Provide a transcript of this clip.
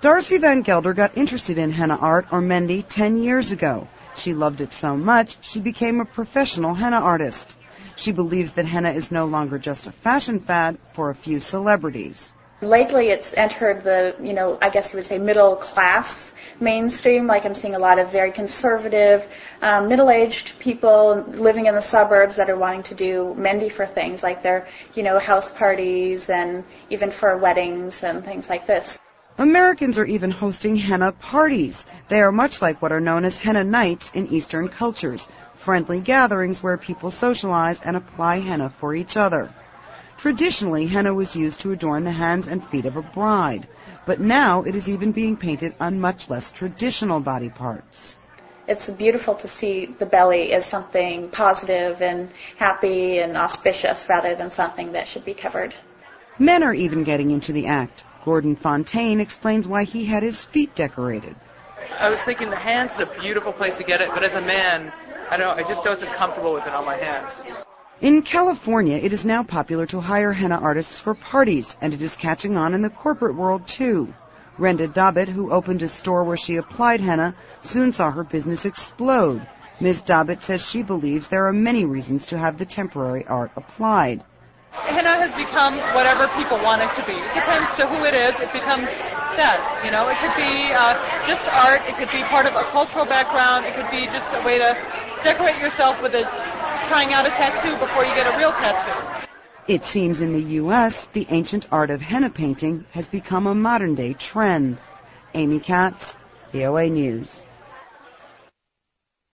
Darcy Van Gelder got interested in henna art, or Mendi, 10 years ago. She loved it so much, she became a professional henna artist. She believes that henna is no longer just a fashion fad for a few celebrities. Lately it's entered the, I guess you would say middle class mainstream. Like I'm seeing a lot of very conservative, middle-aged people living in the suburbs that are wanting to do Mendi for things like their, house parties and even for weddings and things like this. Americans are even hosting henna parties. They are much like what are known as henna nights in Eastern cultures, friendly gatherings where people socialize and apply henna for each other. Traditionally, henna was used to adorn the hands and feet of a bride, but now it is even being painted on much less traditional body parts. It's beautiful to see the belly as something positive and happy and auspicious rather than something that should be covered. Men are even getting into the act. Gordon Fontaine explains why he had his feet decorated. I was thinking the hands is a beautiful place to get it, but as a man, I just wasn't comfortable with it on my hands. In California, it is now popular to hire henna artists for parties, and it is catching on in the corporate world, too. Renda Dabbit, who opened a store where she applied henna, soon saw her business explode. Ms. Dabbit says she believes there are many reasons to have the temporary art applied. Henna has become whatever people want it to be. It depends to who it is. It becomes that, It could be just art. It could be part of a cultural background. It could be just a way to decorate yourself with trying out a tattoo before you get a real tattoo. It seems in the U.S., the ancient art of henna painting has become a modern-day trend. Amy Katz, VOA News.